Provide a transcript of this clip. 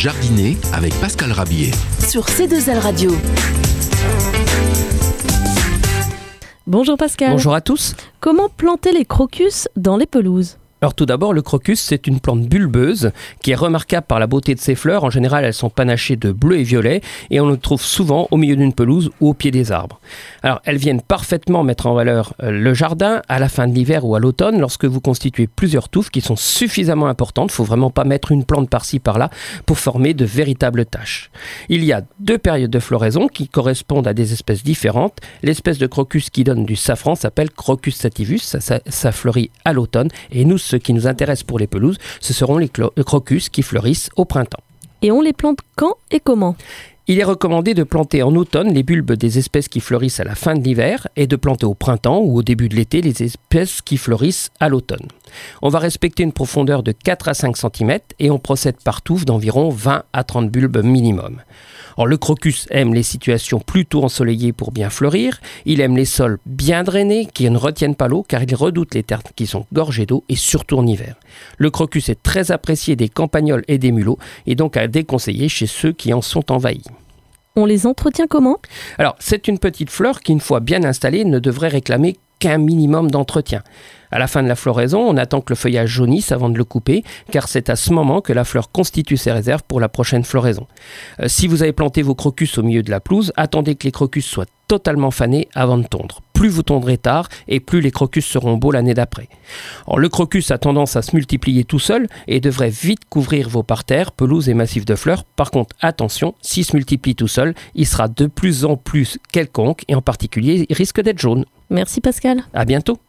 Jardiner avec Pascal Rabier. Sur C2L Radio. Bonjour Pascal. Bonjour à tous. Comment planter les crocus dans les pelouses ? Alors tout d'abord, le crocus, c'est une plante bulbeuse qui est remarquable par la beauté de ses fleurs. En général, elles sont panachées de bleu et violet et on le trouve souvent au milieu d'une pelouse ou au pied des arbres. Alors, elles viennent parfaitement mettre en valeur le jardin à la fin de l'hiver ou à l'automne lorsque vous constituez plusieurs touffes qui sont suffisamment importantes. Il ne faut vraiment pas mettre une plante par-ci par-là pour former de véritables taches. Il y a 2 périodes de floraison qui correspondent à des espèces différentes. L'espèce de crocus qui donne du safran s'appelle Crocus sativus. Ça fleurit à l'automne et nous, ce qui nous intéresse pour les pelouses, ce seront les crocus qui fleurissent au printemps. Et on les plante quand et comment ? Il est recommandé de planter en automne les bulbes des espèces qui fleurissent à la fin de l'hiver et de planter au printemps ou au début de l'été les espèces qui fleurissent à l'automne. On va respecter une profondeur de 4 à 5 cm et on procède par touffe d'environ 20 à 30 bulbes minimum. Alors, le crocus aime les situations plutôt ensoleillées pour bien fleurir. Il aime les sols bien drainés qui ne retiennent pas l'eau car il redoute les terres qui sont gorgées d'eau et surtout en hiver. Le crocus est très apprécié des campagnols et des mulots et donc à déconseiller chez ceux qui en sont envahis. On les entretient comment ? Alors, c'est une petite fleur qui, une fois bien installée, ne devrait réclamer qu'un minimum d'entretien. À la fin de la floraison, on attend que le feuillage jaunisse avant de le couper, car c'est à ce moment que la fleur constitue ses réserves pour la prochaine floraison. Si vous avez planté vos crocus au milieu de la pelouse, attendez que les crocus soient totalement fanés avant de tondre. Plus vous tondrez tard, et plus les crocus seront beaux l'année d'après. Alors, le crocus a tendance à se multiplier tout seul et devrait vite couvrir vos parterres, pelouses et massifs de fleurs. Par contre, attention, s'il se multiplie tout seul, il sera de plus en plus quelconque et en particulier, il risque d'être jaune. Merci Pascal. À bientôt.